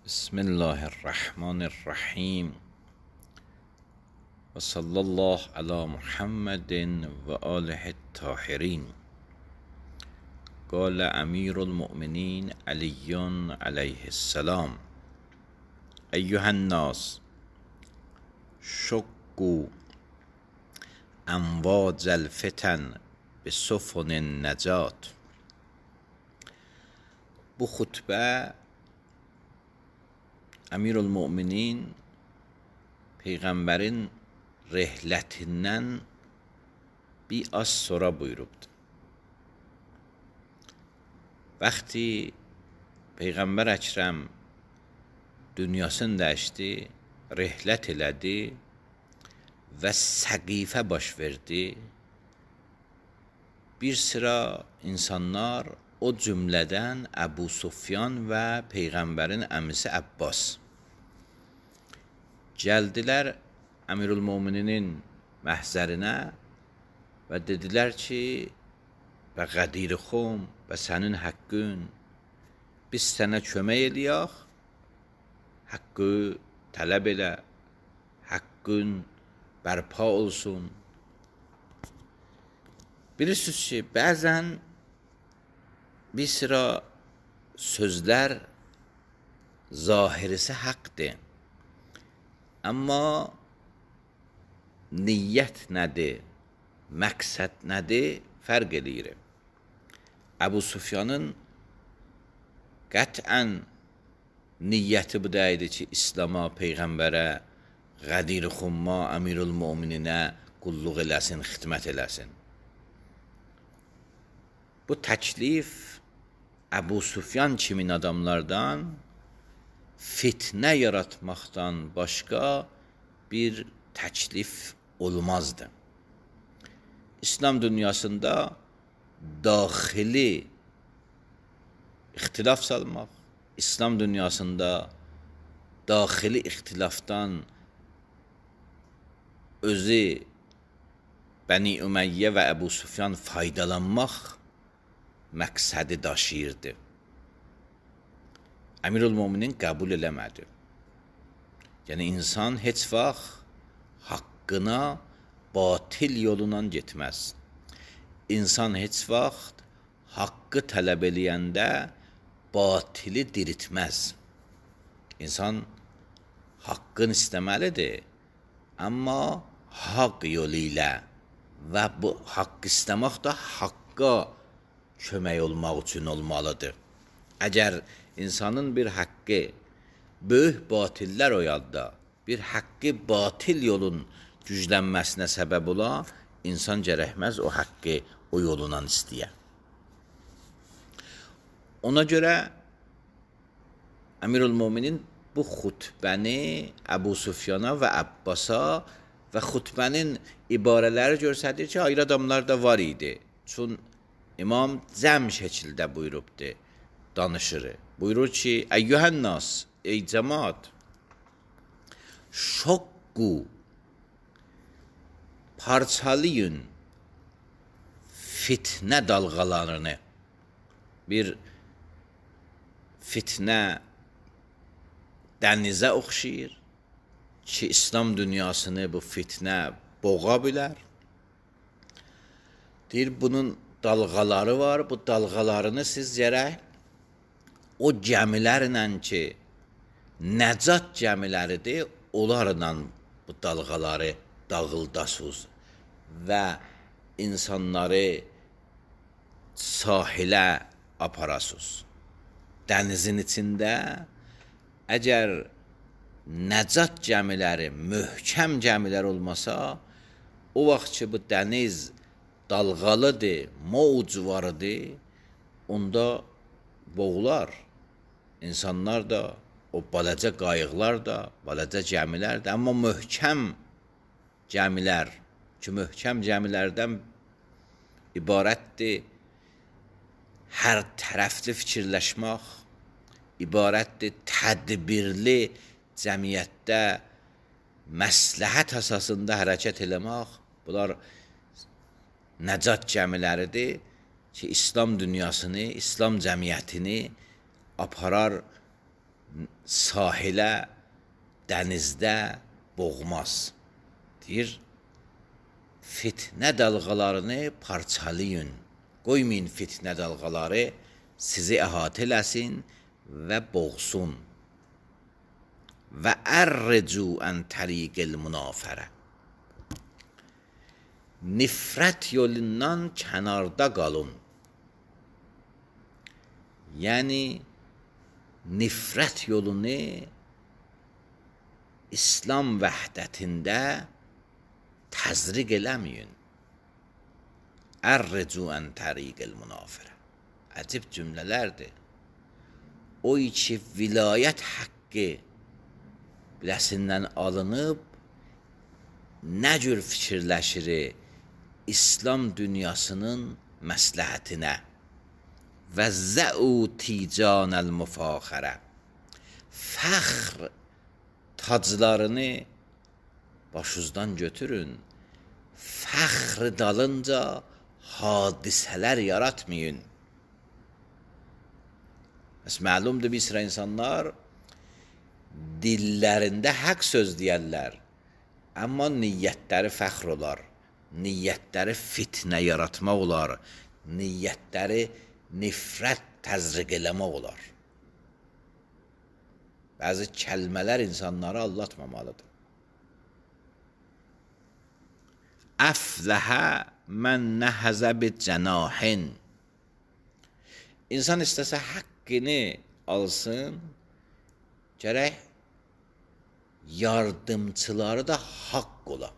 بسم الله الرحمن الرحیم و صلی الله علی محمد و آله الطاهرین. قال امیر المؤمنین علی علیه السلام: ایها الناس شقوا امواج الفتن بسفن النجات. Bu xutbə Əmirül-Möminin Peyğəmbərin rehlətindən bir az sonra buyurubdur. Vaxtı Peyğəmbər Əkrəm dünyasını dəyişdi, rehlət elədi və səqifə baş verdi. Bir sıra insanlar, o cümlədən Əbu Sufyan və Peyğəmbərin əmisi Əbbas gəldilər Əmirül-Möminin məhzərinə və dedilər ki, və qədir-xum və sənin haqqın, biz sənə kömək eləyək, haqqı tələb elə, haqqın bərpa olsun. Bilirsiniz ki, bəzən bir sıra sözlər zahirisi haqqdır, amma niyyət nədir, məqsəd nədir, fərq eləyir. Əbu Sufyanın qətlən niyyəti bu da idi ki, İslama, Peyğəmbərə, qədir-xumma, Əmirül-Mömininə qulluq eləsin, xidmət eləsin. Bu təklif Əbu Sufyan kimin adamlardan fitnə yaratmaqdan başqa bir təklif olmazdı. İslam dünyasında daxili ixtilaf salmaq, İslam dünyasında daxili ixtilafdan özü Bəni Ümeyyə və Əbu Sufyan faydalanmaq məqsədi daşıyırdı. Əmirül-Möminin qəbul eləmədi. Yəni, insan heç vaxt haqqına batil yolundan getməz. İnsan heç vaxt haqqı tələb eləyəndə batili diritməz. İnsan haqqını istəməlidir, amma haqq yolu ilə və bu haqq istəmək də haqqa kömək olmaq üçün olmalıdır. Əgər insanın bir haqqı böyük batillər oyadda, bir haqqı batil yolun güclənməsinə səbəb ola, insan gərəkməz o haqqı o yolundan istəyə. Ona görə Əmirül-Möminin bu xutbəni Əbu Sufyana və Əbbasa və xutbənin ibarələri göstərir ki, ayrı adamlar da var idi. Çün İmam cəm şəkildə buyurubdur, danışır. Buyurur ki, əyyuhənnas, ey cəmaat, şoqqu, parçalayın fitnə dalğalarını. Bir fitnə dənizə oxşayır ki, İslam dünyasını bu fitnə boğa bilər. Deyir, bunun dalğaları var, bu dalğalarını siz gərək o gəmilərlə ki, nəcat gəmiləridir, onlarla bu dalğaları dağıldasınız və insanları sahilə aparasınız. Dənizin içində əgər nəcat gəmiləri, möhkəm gəmilər olmasa, o vaxt ki, bu dəniz dalğalıdır, mövc vardır, onda boğular. İnsanlar da, o balaca qayıqlar da, balaca gəmilər də, amma möhkəm gəmilər ki, möhkəm gəmilərdən ibarətdir, hər tərəfli fikirləşmək, ibarətdir, tədbirli cəmiyyətdə məsləhət əsasında hərəkət eləmək. Bunlar nəcat gəmiləridir ki, İslam dünyasını, İslam cəmiyyətini aparar sahilə, dənizdə boğmaz. Deyir, fitnə dalğalarını parçalayın. Qoymayın fitnə dalğaları sizi əhatə eləsin və boğsun. Və ərricu ən təriqil münafərə. Nifrət yolundan kənarda qalın. Yəni, nifrət yolunu İslam vəhdətində təzriq eləməyin. Ərricu ən təriqil münafərə. Əcib cümlələrdir. O ki, vilayət haqqı biləsindən alınıb, nə cür fikirləşir İslam dünyasının məsləhətinə və zəu ticanəl müfaxərə. Fəxr taclarını başınızdan götürün. Fəxr dalınca hadisələr yaratmayın. Bəs məlumdur, bir sıra insanlar dillərində haqq söz deyərlər, amma niyyətləri fəxr olar, niyyətləri fitnə yaratmaq olar, niyyətləri nifrət təzriq eləmək olar. Bəzi kəlmələr insanları aldatmamalıdır. Əfləhə mən nəhəzə bi cənahin. İnsan istəsə haqqını alsın, gərək yardımçıları da haqq ola,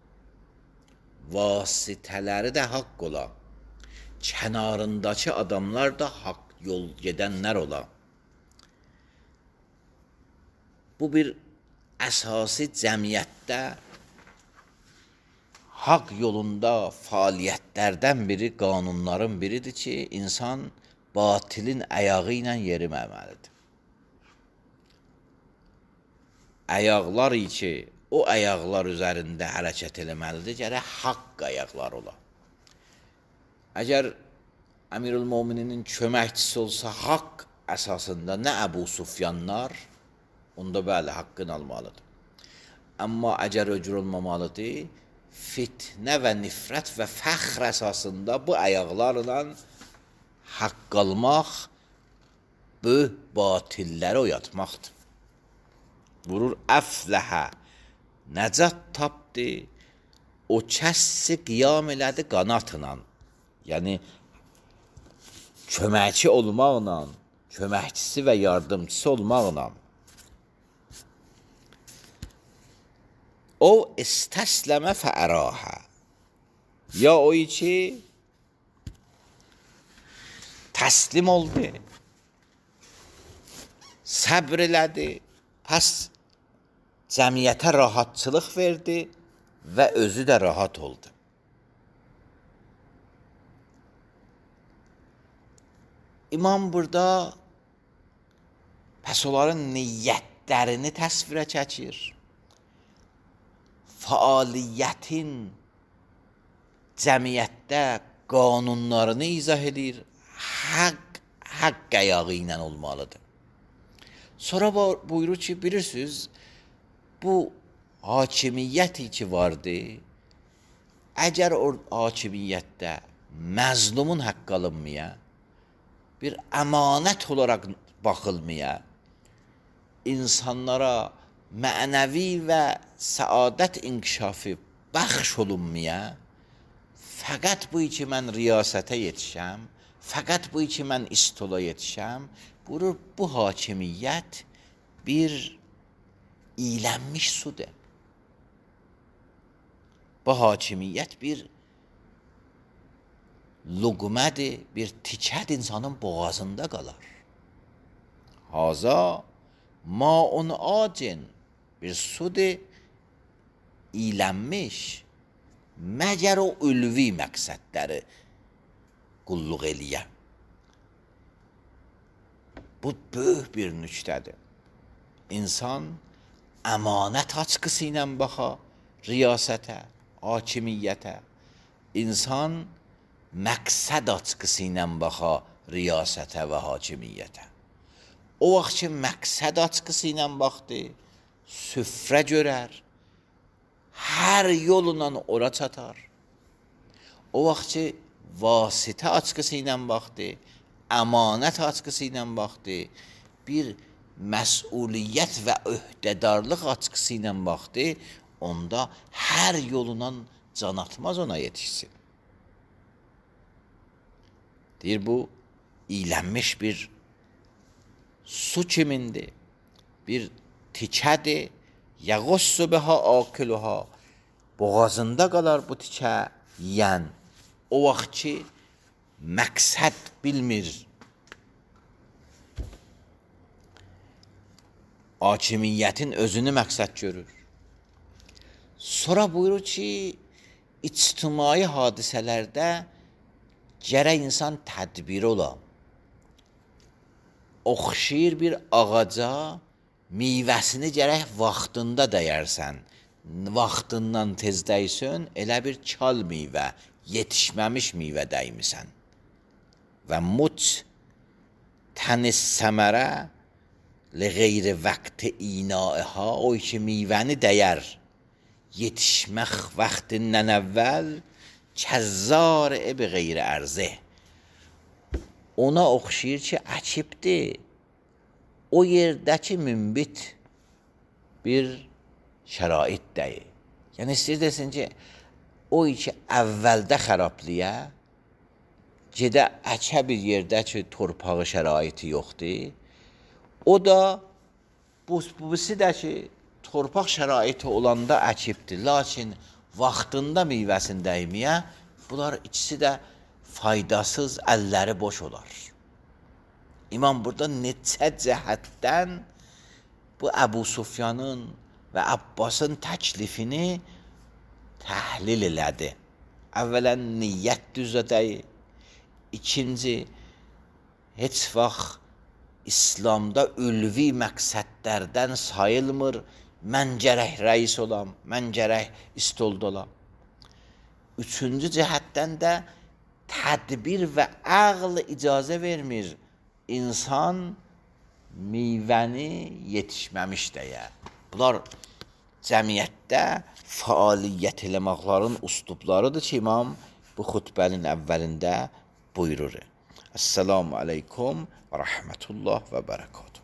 vasitələri də haqq ola, kənarındakı adamlar da haqq yol gedənlər ola. Bu bir əsasi cəmiyyətdə haqq yolunda fəaliyyətlərdən biri, qanunların biridir ki, insan batilin əyağı ilə yeriməməlidir. Əyaqlar ki, o əyaqlar üzərində hərəkət eləməlidir, gərək haqq əyaqlar ola. Əgər Əmirül-Mömininin köməkçisi olsa haqq əsasında nə Əbu Sufyanlar, onda bəli, haqqını almalıdır. Amma əgər öcür olmamalıdır, fitnə və nifrət və fəxr əsasında bu əyaqlarla haqq almaq, bu batilləri oyatmaqdır. Vurur, əfləhə, nəcat tapdı, o kəsi qiyam elədi qanatla. Yəni, köməkçi olmaqla, köməkçisi və yardımcısı olmaqla. O, istəsləmə fəərahə. Ya o ki, təslim oldu, səbr elədi, pəs cəmiyyətə rahatçılıq verdi və özü də rahat oldu. İmam burada pəs onların niyyətlərini təsvirə çəkir. Fəaliyyətin cəmiyyətdə qanunlarını izah edir. Haqq əyağı ilə olmalıdır. Sonra buyurur ki, bilirsiniz, bu hakimiyyəti ki vardı, əgər o hakimiyyətdə məzlumun haqqı alınmaya, bir əmanət olaraq baxılmaya, insanlara mənəvi və səadət inkişafı bəxş olunmaya, fəqət bu ki mən riyasətə yetişəm, fəqət bu ki mən istola yetişəm, bu hakimiyyət bir iylənmiş sudur. Bu hakimiyyət bir luqmədir, bir tikəd insanın boğazında qalar. Haza maun acin, bir sudur iylənmiş, məgər o ülvi məqsədləri qulluq eləyə. Bu böyük bir nüktədir. İnsan əmanət açqısı ilə baxa riyasətə, hakimiyyətə. İnsan məqsəd açqısı ilə baxa riyasətə və hakimiyyətə. O vaxt ki, məqsəd açqısı ilə baxdı, süfrə görər, hər yolla ora çatar. O vaxt ki, vasitə açqısı ilə baxdı, əmanət açqısı ilə baxdı, bir məsuliyyət və öhdədarlıq açqısı ilə baxdı, onda hər yolundan can atmaz ona yetişsin. Deyir, bu iylənmiş bir su kimindir, bir tikədir, yəğussu biha akiluha, boğazında qalar bu tikə yiyən. O vaxt ki, məqsəd bilmir, hakimiyyətin özünü məqsəd görür. Sonra buyurur ki, ictimai hadisələrdə gərək insan tədbiri ola. Oxşayır bir ağaca, meyvəsini gərək vaxtında dəyərsən. Vaxtından tez dəysün, elə bir kal meyvə, yetişməmiş meyvə dəymisən. Və muç tənis səmərə لغیر وقت اینائها o ki meyvəni dəyər, yetişmək vaxtindən əvvəl kəzzar bi qeyri ərzə. Ona oxşayır ki, əkibdir. O yerdəki münbit bir şərait deyil. Yəni istəyir desin ki, o ki əvvəldə xərablıyə, gedə əkə bir yerdə ki, torpağı şəraiti yoxdur. O da birisi də ki, torpaq şəraiti olanda əkibdir, lakin vaxtında meyvəsini dəyməyə, bunlar ikisi də faydasız, əlləri boş olar. İmam burada neçə cəhətdən bu Əbu Sufyanın və Abbasın təklifini təhlil elədi. Əvvələn niyyət düzədəyi, ikinci, heç vaxt İslamda ülvi məqsədlərdən sayılmır, mən gərək rəis olam, mən gərək istolda olam. Üçüncü cəhətdən də tədbir və əql icazə vermir, insan meyvəni yetişməmiş deyə. Bunlar cəmiyyətdə fəaliyyət eləməklərin üslublarıdır ki, İmam bu xutbənin əvvəlində buyurur. Esselamu aleykum və rəhmətullah və bərəkatuhu.